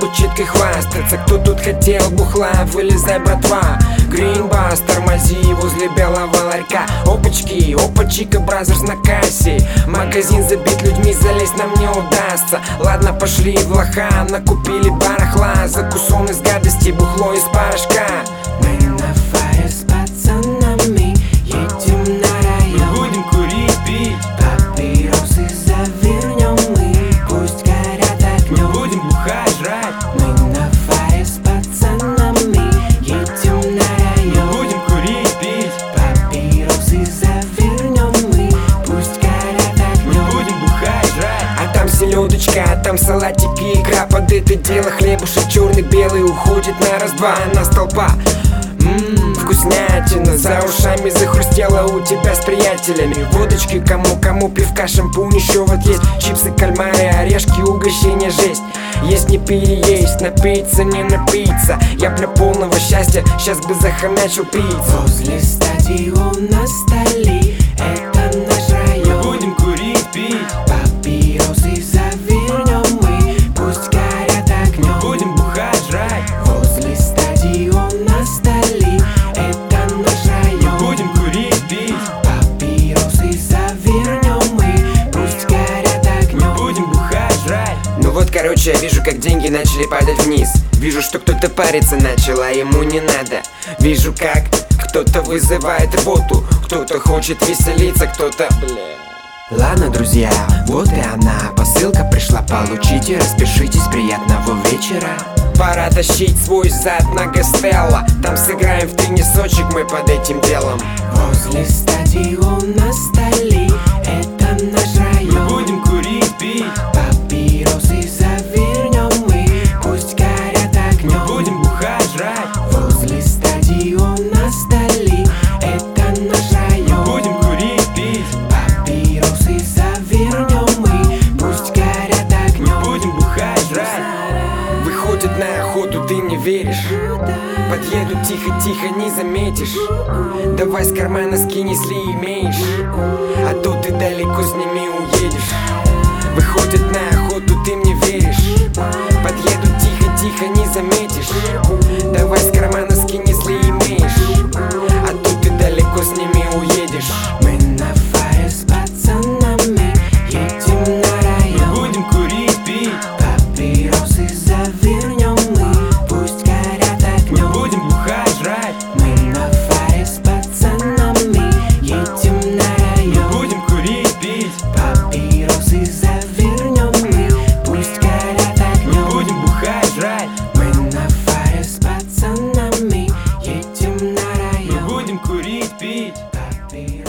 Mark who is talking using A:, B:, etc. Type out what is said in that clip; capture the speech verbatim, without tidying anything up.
A: хочет и хвастаться. Кто тут хотел бухла, вылезай, братва. Гринбас, тормози возле белого ларька. Опачки, опа, чика, бразерс на кассе. Магазин забит людьми, залезть нам не удастся. Ладно, пошли в лоха, накупили барахла. Закусон из гадости, бухло из порошка.
B: Мы на фаре с пацанами едем на район.
A: Будем курить, пить,
B: папиросы завернем мы, пусть горят огнем.
A: будем бухать, жрать.
B: Мы на фаре с пацанами едем на район.
A: Будем курить, пить,
B: папиросы завернем мы, пусть горят огнем.
A: будем бухать, жрать. А там селедочка, а там салатики, икра. Под это дело хлебушек черный, белый уходит на раз-два. На столпа. Ммм, вкуснятина, за ушами захрустела у тебя с приятелями. Водочки кому-кому, пивка, шампунь, еще вот есть чипсы, кальмары, орешки, угощения, жесть. Есть не переесть, напиться, не напиться. Я для полного счастья сейчас бы захомячил пиццу.
B: Возле стадиона стали, это наш район.
A: Будем курить, пить,
B: Папиросы завернем мы, пусть горят огнем.
A: будем бухать, жрать.
B: Возле стадиона стали, это наш район.
A: Будем курить, пить,
B: Папиросы завернем мы, пусть горят огнем.
A: будем бухать, жрать. Ну вот, короче, я вижу, как деньги начали падать вниз. Вижу, что кто-то париться начал, а ему не надо. Вижу, как кто-то вызывает рвоту, кто-то хочет веселиться, кто-то... Бля.
B: Ладно, друзья, вот и она. Посылка пришла, получите, распишитесь, приятного вечера.
A: Пора тащить свой зад на Гастелло. Там сыграем в теннисочек мы под этим делом.
B: Возле стадиона стали, это наш район.
A: Будем курить, пить,
B: Папиросы завернем мы, пусть горят огнем.
A: будем бухать, жрать.
B: Возле стадиона стали, это наш район.
A: Будем курить, пить,
B: Папиросы завернем мы, пусть горят огнем.
A: будем бухать, жрать. Выходят на охоту, ты не веришь. Подъедут тихо-тихо, не заметишь. Давай с кармана скинь, если имеешь, а то ты далеко с ними уедешь. Выходят на охоту, ты мне веришь. Подъедут тихо-тихо, не заметишь. Давай с кармана скинь, если имеешь, а то ты далеко с ними уедешь.
B: Мы на фаре с пацанами едем на район.
A: Будем курить, пить,
B: Папиросы завернем мы, пусть горят огнем.
A: будем бухать, жрать.
B: Мы на фаре с пацанами едем на район.
A: Будем курить, пить,
B: Папиросы завернем мы, пусть горят огнем.
A: будем бухать, жрать.
B: Мы на фаре с пацанами едем на район.
A: Будем курить, пить,
B: Папиросы